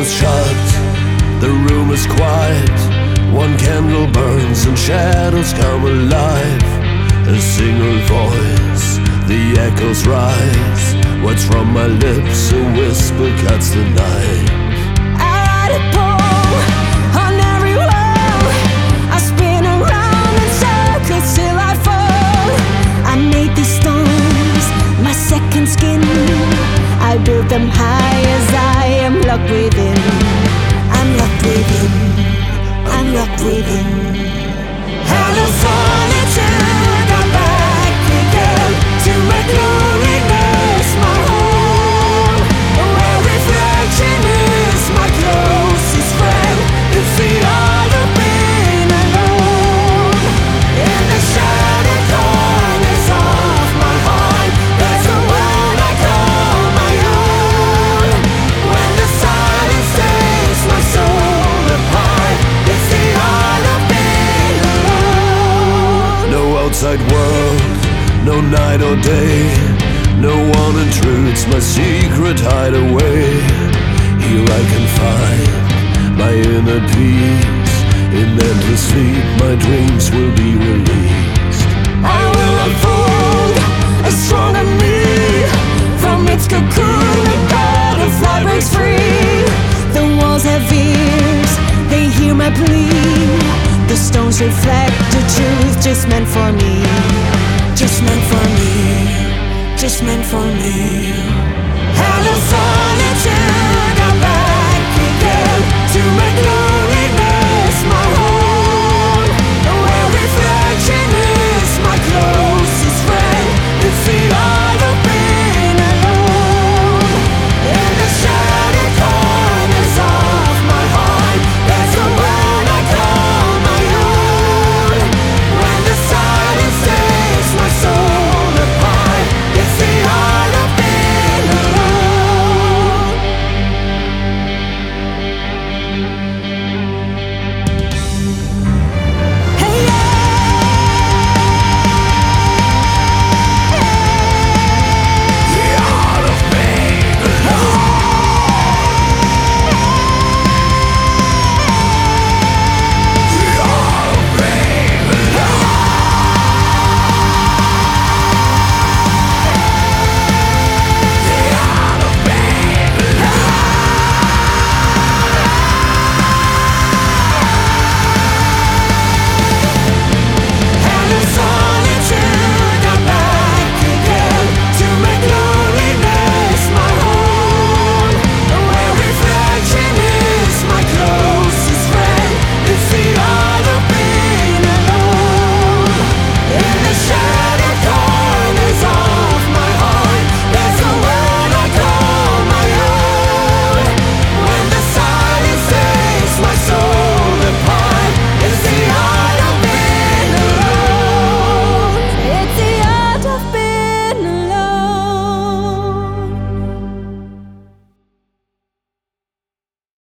is shut, the room is quiet. One candle burns and shadows come alive. A single voice, the echoes rise. What's from my lips, a whisper cuts the night. I write a poem on every wall. I spin around in circles till I fall. I made these stones my second skin. I built them high as I am locked within. I'm locked within. I'm locked within. Hello solitude, I'm back again to make loneliness my home, where reflection is my closest friend. It's the art of being alone. In the shattered corners of my heart, there's a world I call my own. When the silence takes my soul apart, it's the art of being alone. No outside world, no night or day. No one intrudes my secret hideaway. Here I can find my inner peace. In endless sleep my dreams will be released. I will unfold a stronger me. From its cocoon the butterfly breaks free. The walls have ears, they hear my plea. The stones reflect the truth just meant for me. Just meant for me. Just meant for me. Hello solitude, I'm back again to make